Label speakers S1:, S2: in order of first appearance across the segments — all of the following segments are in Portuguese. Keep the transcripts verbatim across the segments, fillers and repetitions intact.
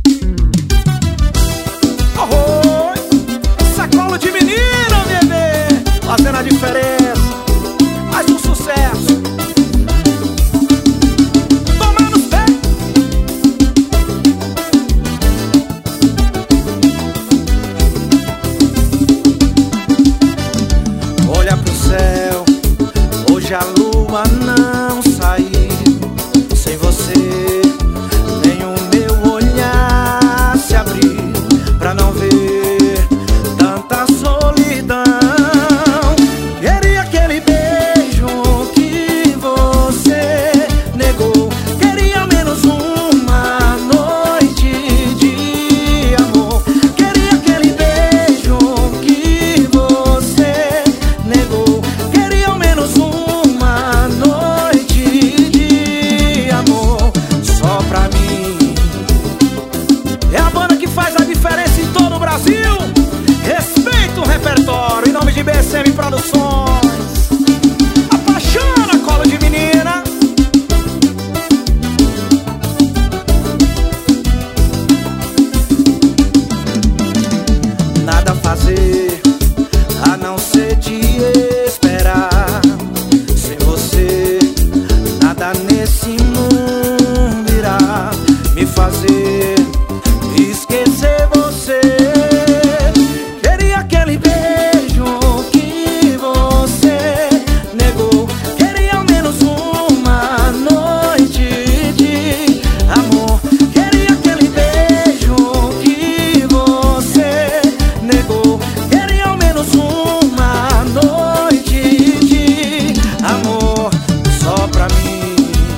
S1: Oh, sacola de menina, bebê, fazendo a diferença, mais um sucesso. Toma no pé. Olha pro céu, hoje a lua não saiu. Sem você, nem o meu olhar se abriu pra não ver tanta solidão. Queria aquele beijo que você negou. Queria menos uma noite de amor. Queria aquele beijo que você negou. Queria ao menos uma noite de amor só pra mim. É a banda que faz a diferença em todo o Brasil. Respeita o repertório, em nome de B S M Produções. Apaixona, colo de menina. Nada a fazer a não ser te esperar. Sem você, nada nesse mundo irá me fazer esquecer você. Queria aquele beijo que você negou. Queria ao menos uma noite de amor. Queria aquele beijo que você negou. Queria ao menos uma noite de amor só pra mim.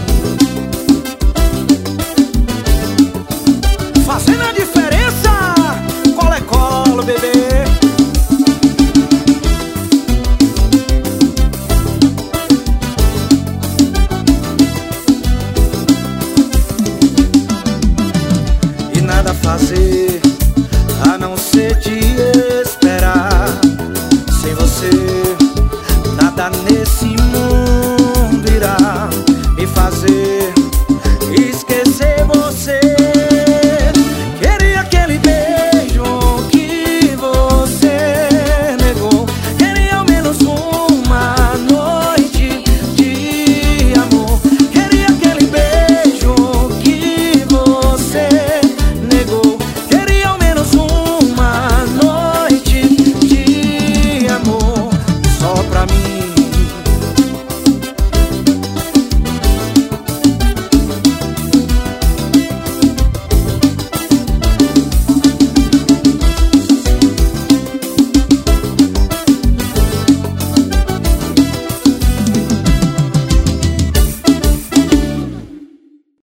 S1: Fazendo a diferença, colo é colo, bebê. E nada a fazer a não ser te